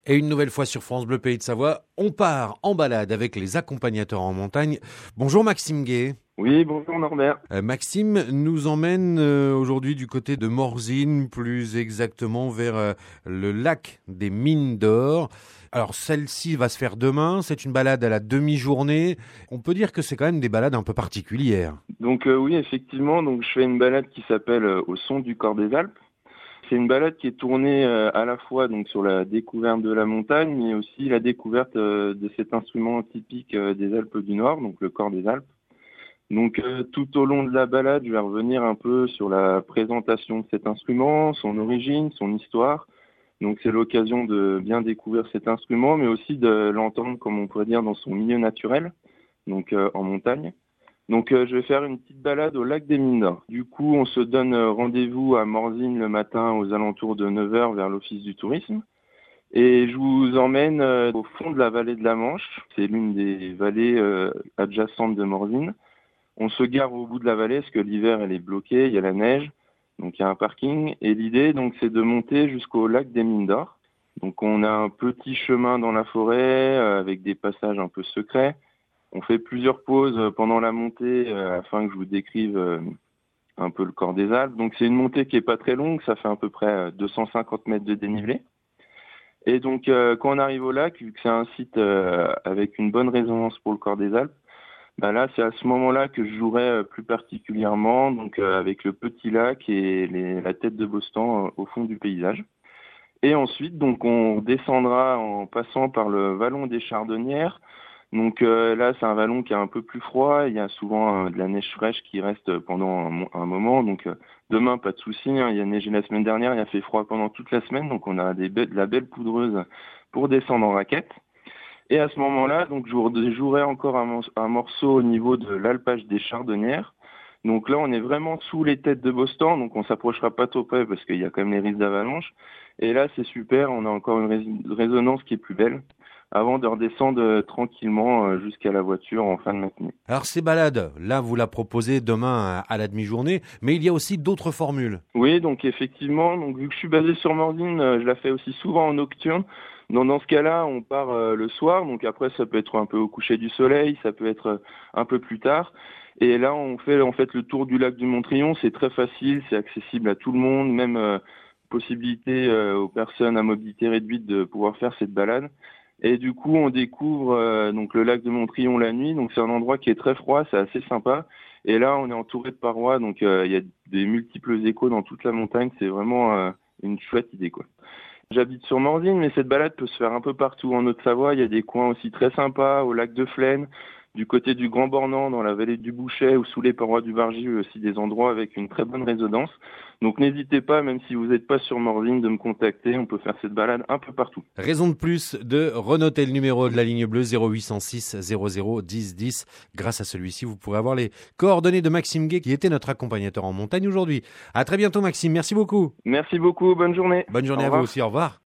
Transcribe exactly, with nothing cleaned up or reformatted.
Et une nouvelle fois sur France Bleu Pays de Savoie, on part en balade avec les accompagnateurs en montagne. Bonjour Maxime Gay. Oui, bonjour Norbert. Euh, Maxime nous emmène euh, aujourd'hui du côté de Morzine, plus exactement vers euh, le lac des Mines d'Or. Alors celle-ci va se faire demain, c'est une balade à la demi-journée. On peut dire que c'est quand même des balades un peu particulières. Donc euh, oui, effectivement, donc je fais une balade qui s'appelle euh, Au son du corps des Alpes. C'est une balade qui est tournée euh, à la fois donc sur la découverte de la montagne, mais aussi la découverte euh, de cet instrument typique euh, des Alpes du Nord, donc le corps des Alpes. Donc euh, tout au long de la balade, je vais revenir un peu sur la présentation de cet instrument, son origine, son histoire. Donc c'est l'occasion de bien découvrir cet instrument, mais aussi de l'entendre, comme on pourrait dire, dans son milieu naturel, donc euh, en montagne. Donc euh, je vais faire une petite balade au lac des Mines d'Or. Du coup, on se donne euh, rendez-vous à Morzine le matin aux alentours de neuf heures vers l'Office du tourisme. Et je vous emmène euh, au fond de la vallée de la Manche. C'est l'une des vallées euh, adjacentes de Morzine. On se gare au bout de la vallée parce que l'hiver, elle est bloquée, il y a la neige. Donc il y a un parking. Et l'idée, donc, c'est de monter jusqu'au lac des Mines d'Or. Donc on a un petit chemin dans la forêt euh, avec des passages un peu secrets. On fait plusieurs pauses pendant la montée euh, afin que je vous décrive euh, un peu le corps des Alpes. Donc c'est une montée qui est pas très longue, ça fait à peu près deux cent cinquante mètres de dénivelé. Et donc euh, quand on arrive au lac, vu que c'est un site euh, avec une bonne résonance pour le corps des Alpes, bah là c'est à ce moment-là que je jouerai euh, plus particulièrement, donc euh, avec le petit lac et les, la tête de Bostan euh, au fond du paysage. Et ensuite donc on descendra en passant par le vallon des Chardonnières. Donc euh, là, c'est un vallon qui est un peu plus froid. Il y a souvent euh, de la neige fraîche qui reste pendant un, un moment. Donc euh, demain, pas de souci. Hein, il y a neigé la semaine dernière. Il a fait froid pendant toute la semaine. Donc on a des be- de la belle poudreuse pour descendre en raquette. Et à ce moment-là, donc je jouerai encore un, mor- un morceau au niveau de l'alpage des Chardonnières. Donc là, on est vraiment sous les têtes de Bostan. Donc on s'approchera pas trop près parce qu'il y a quand même les risques d'avalanche. Et là, c'est super. On a encore une rés- résonance qui est plus belle, avant de redescendre euh, tranquillement euh, jusqu'à la voiture en fin de matinée. Alors ces balades, là vous la proposez demain à, à la demi-journée, mais il y a aussi d'autres formules. Oui, donc effectivement, donc vu que je suis basé sur Morzine, euh, je la fais aussi souvent en nocturne. Donc dans ce cas-là, on part euh, le soir, donc après ça peut être un peu au coucher du soleil, ça peut être euh, un peu plus tard. Et là, on fait en fait le tour du lac du Montrion, c'est très facile, c'est accessible à tout le monde, même euh, possibilité euh, aux personnes à mobilité réduite de pouvoir faire cette balade. Et du coup, on découvre euh, donc le lac de Montrion la nuit. Donc c'est un endroit qui est très froid, c'est assez sympa. Et là, on est entouré de parois, donc euh, il y a des multiples échos dans toute la montagne. C'est vraiment euh, une chouette idée, quoi. J'habite sur Morzine, mais cette balade peut se faire un peu partout en Haute-Savoie. Il y a des coins aussi très sympas, au lac de Flaine, du côté du Grand Bornand, dans la vallée du Bouchet ou sous les parois du Bargy, aussi des endroits avec une très bonne résonance. Donc n'hésitez pas, même si vous n'êtes pas sur Morzine, de me contacter. On peut faire cette balade un peu partout. Raison de plus de renoter le numéro de la ligne bleue zéro huit cent six zéro zéro dix dix. Grâce à celui-ci, vous pourrez avoir les coordonnées de Maxime Gay qui était notre accompagnateur en montagne aujourd'hui. À très bientôt Maxime, merci beaucoup. Merci beaucoup, bonne journée. Bonne journée Au à vous revoir. aussi, au revoir.